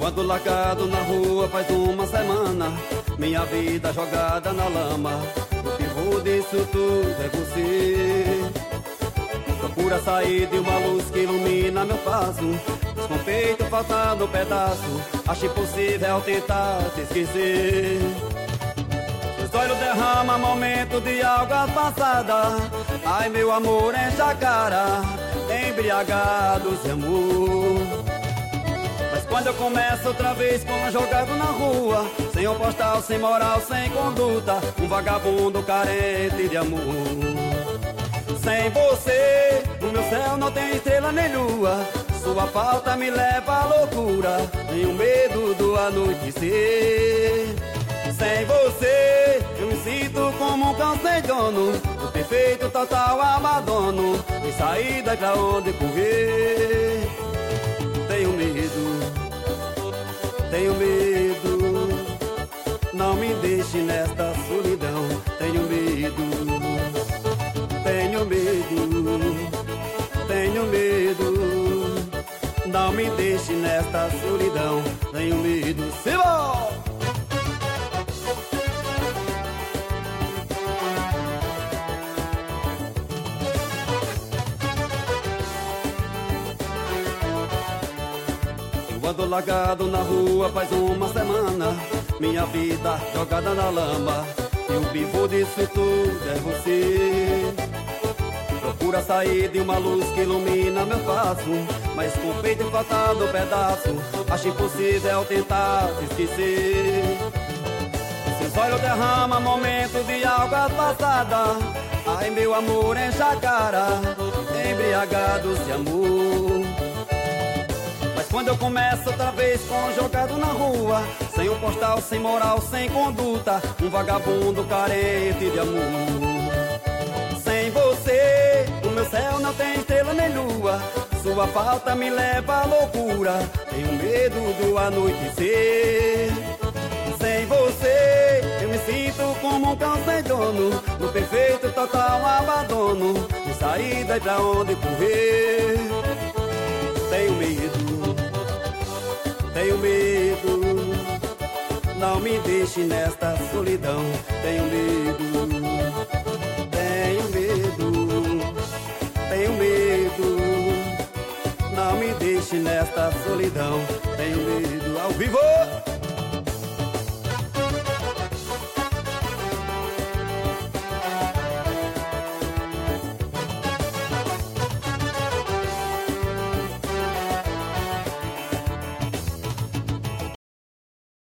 ando largado na rua faz uma semana, minha vida jogada na lama. O pivô disso tudo é você. Procura sair de uma luz que ilumina meu passo, mas com o peito faltando um pedaço, acho impossível tentar te esquecer. Seus olhos derramam momento de águas passadas. Ai, meu amor, enche a cara, embriagados de amor. Mas quando eu começo outra vez com um jogado na rua, sem um postal, sem moral, sem conduta, um vagabundo carente de amor. Sem você, no meu céu não tem estrela nem lua, sua falta me leva à loucura, tenho medo do anoitecer. Sem você, eu me sinto como um cão sem dono, o perfeito total abandono, sem saída pra onde correr. Tenho medo, não me deixe nesta solidão. Tenho medo, não me deixe nesta solidão. Tenho medo, Simão! Eu ando largado na rua faz uma semana, minha vida jogada na lama, e o pivô disso tudo é você. Procura sair de uma luz que ilumina meu passo, mas com o peito faltando um pedaço, acho impossível tentar te esquecer. Seus olhos derramam momento de águas passadas. Ai, meu amor, enche a cara, embriagados de amor. Mas quando eu começo outra vez com um jogado na rua, sem um postal, sem moral, sem conduta, um vagabundo carente de amor. Sem você, o meu céu não tem estrela nem lua, sua falta me leva à loucura, tenho medo do anoitecer. Sem você, eu me sinto como um cão sem dono, no perfeito total abandono, sem saída pra onde correr. Tenho medo, não me deixe nesta solidão. Tenho medo, não me deixe nesta solidão. Tenho medo, ao vivo!